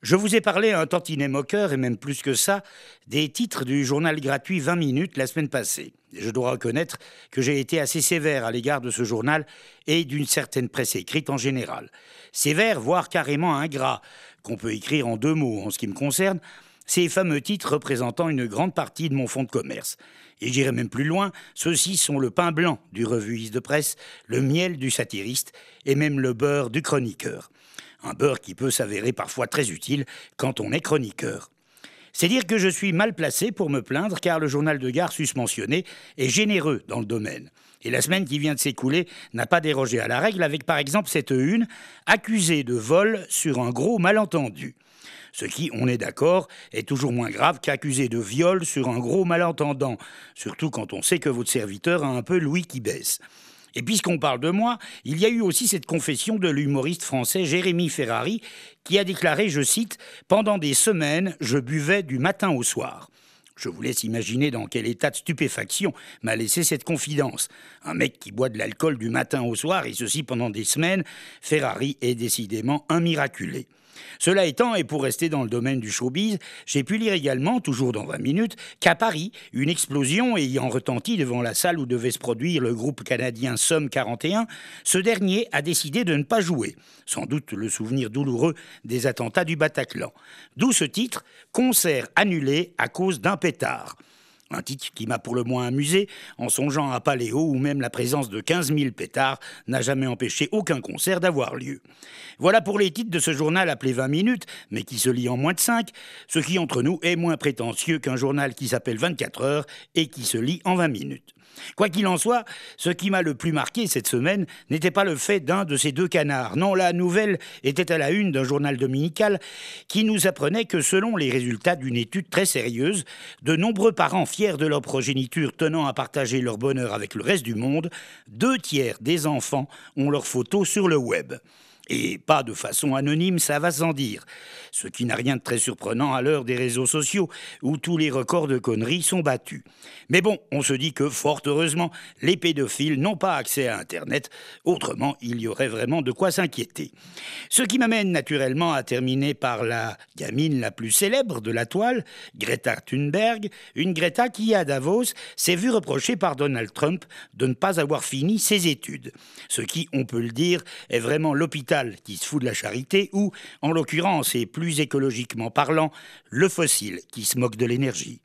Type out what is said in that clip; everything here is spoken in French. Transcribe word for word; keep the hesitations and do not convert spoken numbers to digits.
Je vous ai parlé un tantinet moqueur, et même plus que ça, des titres du journal gratuit vingt minutes la semaine passée. Et je dois reconnaître que j'ai été assez sévère à l'égard de ce journal et d'une certaine presse écrite en général. Sévère, voire carrément ingrat, qu'on peut écrire en deux mots en ce qui me concerne, ces fameux titres représentant une grande partie de mon fonds de commerce. Et j'irai même plus loin, ceux-ci sont le pain blanc du revuiste de presse, le miel du satiriste et même le beurre du chroniqueur. Un beurre qui peut s'avérer parfois très utile quand on est chroniqueur. C'est dire que je suis mal placé pour me plaindre car le journal de gare susmentionné est généreux dans le domaine. Et la semaine qui vient de s'écouler n'a pas dérogé à la règle avec par exemple cette une, accusée de vol sur un gros malentendu. Ce qui, on est d'accord, est toujours moins grave qu'accusé de viol sur un gros malentendant, surtout quand on sait que votre serviteur a un peu l'ouïe qui baisse. Et puisqu'on parle de moi, il y a eu aussi cette confession de l'humoriste français Jérémy Ferrari qui a déclaré, je cite, « Pendant des semaines, je buvais du matin au soir ». Je vous laisse imaginer dans quel état de stupéfaction m'a laissé cette confidence. Un mec qui boit de l'alcool du matin au soir, et ceci pendant des semaines, Ferrari est décidément un miraculé. Cela étant, et pour rester dans le domaine du showbiz, j'ai pu lire également, toujours dans vingt minutes, qu'à Paris, une explosion ayant retenti devant la salle où devait se produire le groupe canadien Somme quarante et un, ce dernier a décidé de ne pas jouer. Sans doute le souvenir douloureux des attentats du Bataclan. D'où ce titre, concert annulé à cause d'un pétard. Un titre qui m'a pour le moins amusé, en songeant à Paléo où même la présence de quinze mille pétards n'a jamais empêché aucun concert d'avoir lieu. Voilà pour les titres de ce journal appelé vingt minutes, mais qui se lit en moins de cinq, ce qui entre nous est moins prétentieux qu'un journal qui s'appelle vingt-quatre heures et qui se lit en vingt minutes. Quoi qu'il en soit, ce qui m'a le plus marqué cette semaine n'était pas le fait d'un de ces deux canards. Non, la nouvelle était à la une d'un journal dominical qui nous apprenait que selon les résultats d'une étude très sérieuse, de nombreux parents fiers de leur progéniture tenant à partager leur bonheur avec le reste du monde, deux tiers des enfants ont leurs photos sur le web. Et pas de façon anonyme, ça va sans dire. Ce qui n'a rien de très surprenant à l'heure des réseaux sociaux, où tous les records de conneries sont battus. Mais bon, on se dit que, fort heureusement, les pédophiles n'ont pas accès à Internet, autrement il y aurait vraiment de quoi s'inquiéter. Ce qui m'amène naturellement à terminer par la gamine la plus célèbre de la toile, Greta Thunberg, une Greta qui, à Davos, s'est vue reprocher par Donald Trump de ne pas avoir fini ses études. Ce qui, on peut le dire, est vraiment l'hôpital qui se fout de la charité ou, en l'occurrence et plus écologiquement parlant, le fossile qui se moque de l'énergie.